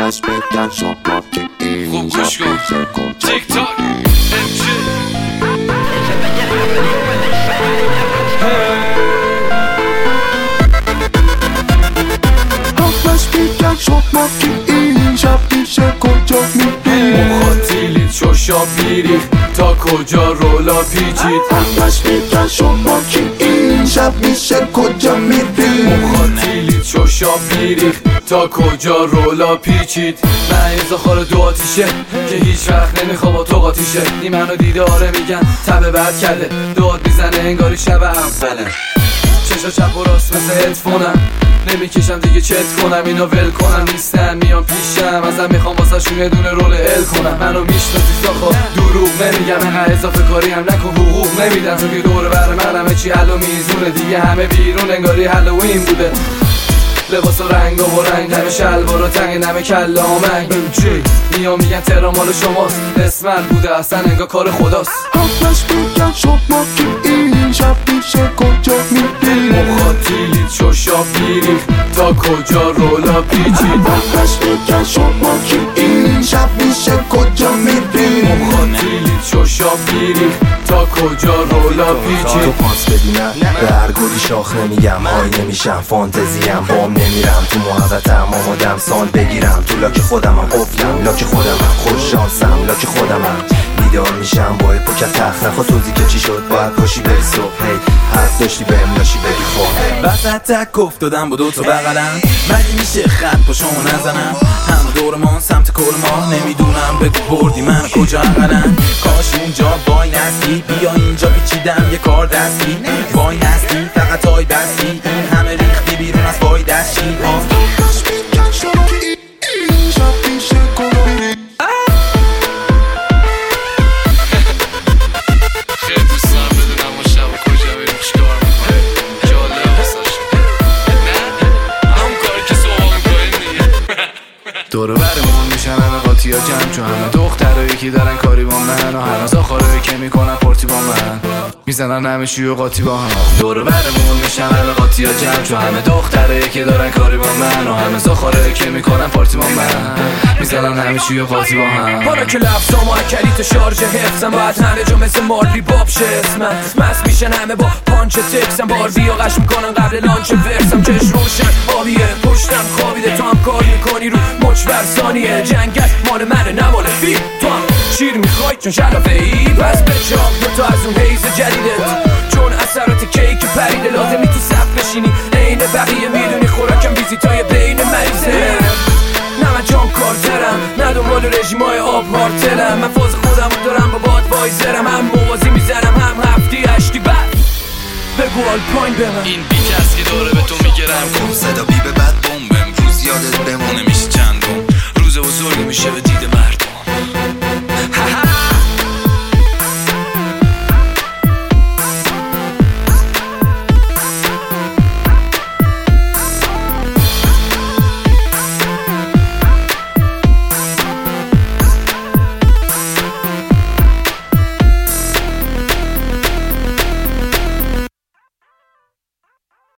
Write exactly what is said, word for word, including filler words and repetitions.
پس بگن شما که اینجا پیش کجا تیک تاک پس بگن شما که اینجا پیش کجا میری مخاطیلید شوشا بیریخ تا کجا رولا پیچید پس بگن شما که اینجا پیش کجا میری مخاطیلید شوشا بیریخ تا کجا رولا پیچید من ایزا خار دو آتیشه که هیچ وقت نمیخوا با تو قاتیشه این منو دیده آره میگن تبه بد کرده داد میزنه انگاری شب اوله چشا چپ و راست مثل هدفونم نمیکشم دیگه چت کنم اینو ول کنم نیستن میان پیشم ازم میخوام واسه شون یه دونه رول ال کنم منو میشناسی ساخا دروغ نمیگم اینقدر اضافه کاری هم نکن حقوق نمیدم چون که دور بر من همه چی حل و میزونه دیگه همه بیرون انگاری هالوین بوده لباس و رنگ و رنگ همه شلوار و تنگ همه کله آمنگ چی میان میگن تهران مال شماست اسمن بوده اصلا انگار کار خداست پس بگن شما که اینجا پیش کجا میری مخاطیلید شوشا بیریخ تا کجا رولا پیچید پس بگن شما که اینجا پیش کجا میری مخاطیلید شوشا بیریخ تا کجا رولا پیچید تو پاس بدینم به هر گلی شاخ نمیگم های نمیشم فانتزیم بام نمیرم تو محبتم آمادم سال بگیرم تو لاک خودمم قفلم لاک خودمم خوش شانسم لاک خودمم بیدار میشم با پوکت تخت نخوا توزی که چی شد باید پاشی بری صبح هی حرف داشتی بهم لاشی بری خواه وسط تک افتادم با دوتا بغلم مگه میشه خط پاشمو نزنم هم دورمان سمت کل ما نمیدونم بگو بردی من کجا اقلم کاش اونجا وای نستی بیا اینجا پیچیدم یه کار دستی وای نستی فقط های بستی این همه ریختی بیرون از وای دستی پس بگن شما که اینجا پیش کجا میری خیلی دوست دارم بدونم ما شب کجا بریم چیکار میکنیم جالب واسش نه همون کاری که صبح میکنیم دیگه دور برمون میشن همه قاطی ها جمع چون همه دخترایی که دارن کاری با من و هنوز آخرایی که میکنن پارتی با من میزنن همه شی و قاطی با هم دور برمون میشن همه قاطی ها جمع چون همه دخترایی که دارن کاری با من و هنوز آخرایی که میکنن پارتی با من میزنن همه شی و قاطی با هم حالا که لفظام و اکلیت شارژ حفظم باید همه جا مثل مارلی باب شه اسمم مست میشن همه با پانچ تکسم باربی و قش میکنن قبل لانچ ورسم چش روشن آبیه پشتم خوابیده تو هم کار میکنی رو مچ ورسانیه جنگت مال منه نمال فی تو هم شیر میخوای چون شلافه ای پس بچام تو از اون حیز جدیدت چون اثرات کیک پریده لازمی تو صف بشینی عین بقیه میدونی خوراکم ویزیتای بین مریضه نه من جان کارترم نه دنبال رژیمای آب هارتلم من فاز خودم دارم با باد وایزرم هم موازی میزنم هم هفتی هشتی بعد بگو آل پاین به من این بیک هست که داره به تو میگرم کن صدا بی به بعد بوم امروز یادت بمونه میشه چندم روز بزرگی میشه به دید من